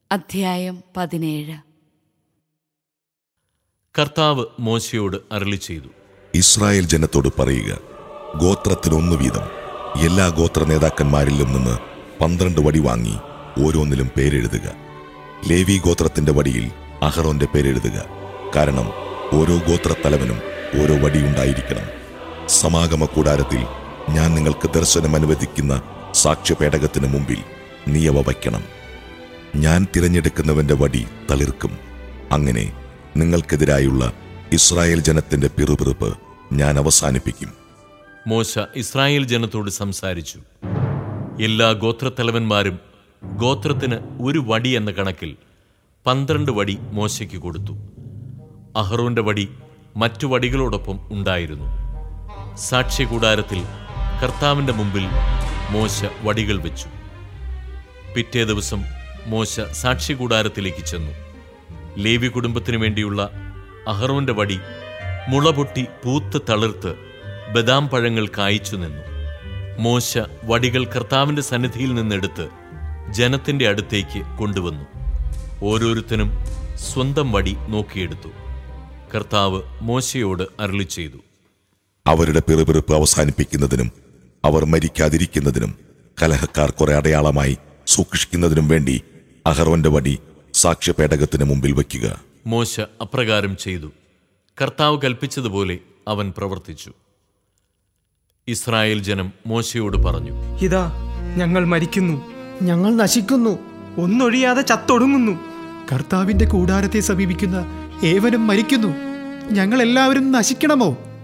അധ്യായം 17. കർത്താവ് മോശയോട് അരുളിച്ചെയ്തു, ഇസ്രായേൽ ജനത്തോട് പറയുക, ഗോത്രത്തിനൊന്നു വീതം എല്ലാ ഗോത്ര നേതാക്കന്മാരിലും നിന്ന് 12 വടി വാങ്ങി ഓരോന്നിലും പേരെഴുതുക. ലേവി ഗോത്രത്തിന്റെ വടിയിൽ അഹറോന്റെ പേരെഴുതുക. കാരണം ഓരോ ഗോത്രത്തലവനും ഓരോ വടിയുണ്ടായിരിക്കണം. സമാഗമ കൂടാരത്തിൽ ഞാൻ നിങ്ങൾക്ക് ദർശനം അനുവദിക്കുന്ന സാക്ഷ്യപേടകത്തിന് മുമ്പിൽ നീ അവ വയ്ക്കണം. ഞാൻ തിരഞ്ഞെടുക്കുന്നവന്റെ വടി തളിർക്കും. അങ്ങനെ നിങ്ങൾക്കെതിരായുള്ള ഇസ്രായേൽ ജനത്തിന്റെ പിറുപിറുപ്പ് ഞാൻ അവസാനിപ്പിക്കും. മോശ ഇസ്രായേൽ ജനത്തോട് സംസാരിച്ചു. എല്ലാ ഗോത്രത്തലവന്മാരും ഗോത്രത്തിന് ഒരു വടി എന്ന കണക്കിൽ 12 വടി മോശയ്ക്ക് കൊടുത്തു. അഹറോന്റെ വടി മറ്റു വടികളോടൊപ്പം ഉണ്ടായിരുന്നു. സാക്ഷ്യകൂടാരത്തിൽ കർത്താവിന്റെ മുമ്പിൽ മോശ വടികൾ വെച്ചു. പിറ്റേ ദിവസം മോശ സാക്ഷ്യകൂടാരത്തിലേക്ക് ചെന്നു. ലേവി കുടുംബത്തിനു വേണ്ടിയുള്ള അഹറോന്റെ വടി മുളപൊട്ടി പൂത്ത് തളിർത്ത് ബദാം പഴങ്ങൾ കായ്ച്ചു നിന്നു. മോശ വടികൾ കർത്താവിന്റെ സന്നിധിയിൽ നിന്നെടുത്ത് ജനത്തിന്റെ അടുത്തേക്ക് കൊണ്ടുവന്നു. ഓരോരുത്തനും സ്വന്തം വടി നോക്കിയെടുത്തു. കർത്താവ് മോശയോട് അരുളിച്ചെയ്തു, അവരുടെ പിറുപിറുപ്പ് അവസാനിപ്പിക്കുന്നതിനും അവർ മരിക്കാതിരിക്കുന്നതിനും കലഹക്കാർ കുറെ അടയാളമായി സൂക്ഷിക്കുന്നതിനും വേണ്ടി അഹറോന്റെ വടി സാക്ഷ്യപേടകത്തിന് മുമ്പിൽ വയ്ക്കുക. മോശ അപ്രകാരം ചെയ്തു. കർത്താവ് കൽപ്പിച്ചതുപോലെ അവൻ പ്രവർത്തിച്ചു. ഇസ്രായേൽ ജനം മോശയോട് പറഞ്ഞു, ഇതാ ഞങ്ങൾ മരിക്കുന്നു, ഞങ്ങൾ നശിക്കുന്നു, ഒന്നൊഴിയാതെ ചത്തൊടുങ്ങുന്നു. കർത്താവിന്റെ കൂടാരത്തെ സമീപിക്കുന്ന ഏവനും മരിക്കുന്നു. ഞങ്ങൾ എല്ലാവരും നശിക്കണമോ?